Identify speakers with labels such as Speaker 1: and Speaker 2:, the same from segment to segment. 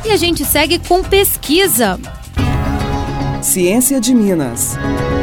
Speaker 1: E a gente segue com pesquisa.
Speaker 2: Ciência de Minas.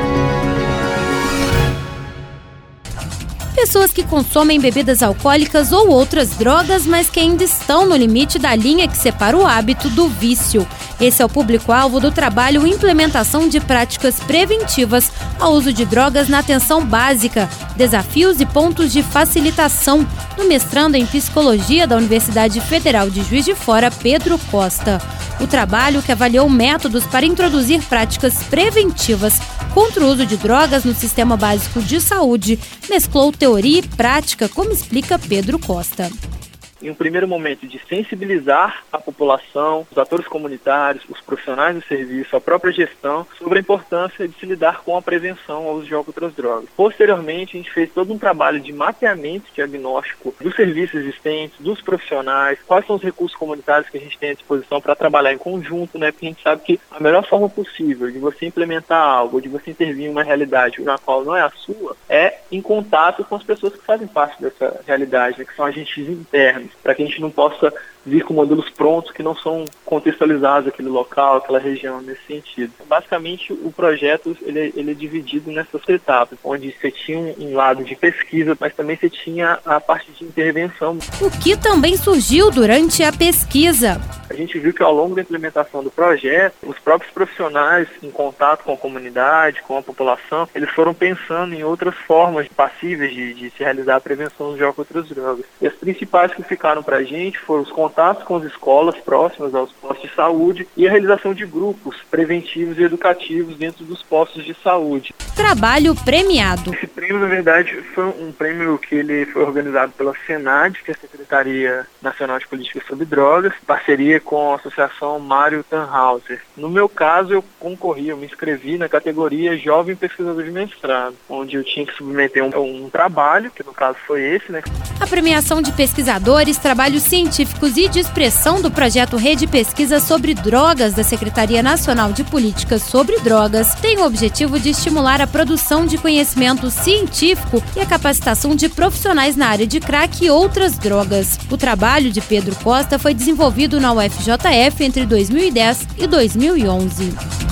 Speaker 1: Pessoas que consomem bebidas alcoólicas ou outras drogas, mas que ainda estão no limite da linha que separa o hábito do vício. Esse é o público-alvo do trabalho Implementação de Práticas Preventivas ao Uso de Drogas na Atenção Básica, Desafios e Pontos de Facilitação, do mestrando em Psicologia da Universidade Federal de Juiz de Fora, Pedro Costa. O trabalho, que avaliou métodos para introduzir práticas preventivas contra o uso de drogas no Sistema Básico de Saúde, mesclou teoria e prática, como explica Pedro Costa.
Speaker 3: Em um primeiro momento de sensibilizar a população, os atores comunitários, os profissionais do serviço, a própria gestão, sobre a importância de se lidar com a prevenção ao uso de álcool e outras drogas. Posteriormente, a gente fez todo um trabalho de mapeamento diagnóstico dos serviços existentes, dos profissionais, quais são os recursos comunitários que a gente tem à disposição para trabalhar em conjunto, né? Porque a gente sabe que a melhor forma possível de você implementar algo, de você intervir em uma realidade na qual não é a sua, é em contato com as pessoas que fazem parte dessa realidade, né? Que são agentes internos, para que a gente não possa vir com modelos prontos que não são contextualizados aquele local, aquela região, nesse sentido. Basicamente, o projeto ele é dividido nessas etapas, onde você tinha um lado de pesquisa, mas também você tinha a parte de intervenção.
Speaker 1: O que também surgiu durante a pesquisa?
Speaker 3: A gente viu que ao longo da implementação do projeto, os próprios profissionais em contato com a comunidade, com a população, eles foram pensando em outras formas passíveis de se realizar a prevenção de álcool e outras drogas. E as principais que ficaram para a gente foram os contatos com as escolas próximas aos postos de saúde e a realização de grupos preventivos e educativos dentro dos postos de saúde.
Speaker 1: Trabalho premiado.
Speaker 3: Esse prêmio, na verdade, foi um prêmio que ele foi organizado pela SENAD, que é a Secretaria Nacional de Políticas sobre Drogas, em parceria com a Associação Mário Tannhauser. No meu caso, eu me inscrevi na categoria Jovem Pesquisador de Mestrado, onde eu tinha que submeter um trabalho, que no caso foi esse, né?
Speaker 1: A premiação de pesquisadores, trabalhos científicos e de expressão do projeto Rede Pesquisa sobre Drogas da Secretaria Nacional de Políticas sobre Drogas tem o objetivo de estimular a produção de conhecimento científico e a capacitação de profissionais na área de crack e outras drogas. O trabalho de Pedro Costa foi desenvolvido na UFJF entre 2010 e 2011.